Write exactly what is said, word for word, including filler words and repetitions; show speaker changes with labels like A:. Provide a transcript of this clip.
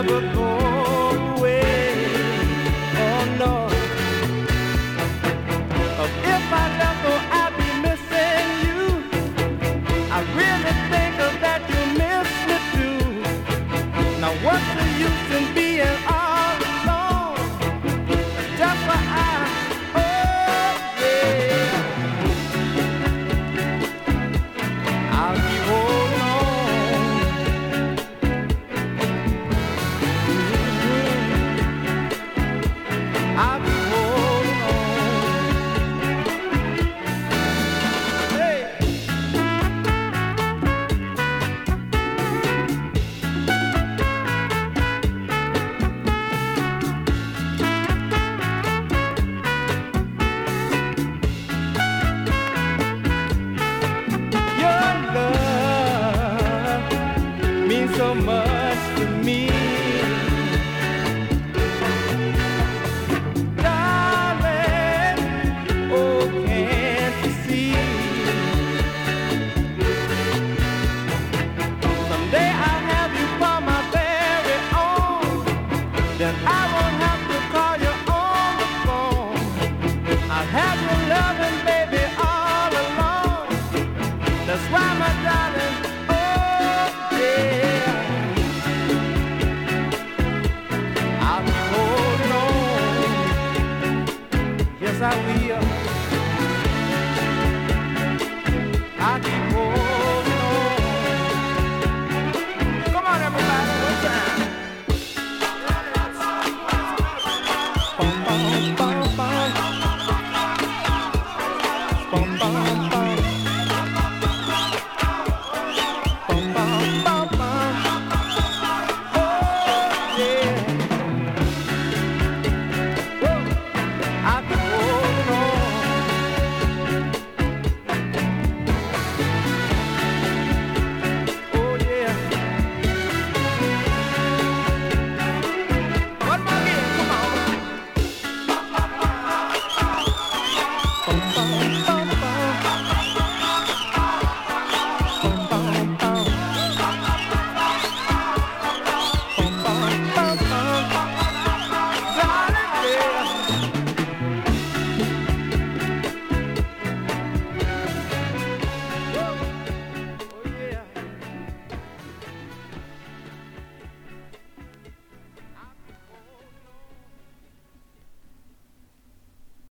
A: never go away. Oh no. If I left, oh, I'd be missing you. I really think that you miss me too. Now what's the use in being all alone? Just why I, oh yeah, I'll keep holding on. Mm-hmm. I'll be holding on. Hey. Your love means so much to me, darling. Oh, can't you see? Someday I'll have you for my very own. Then I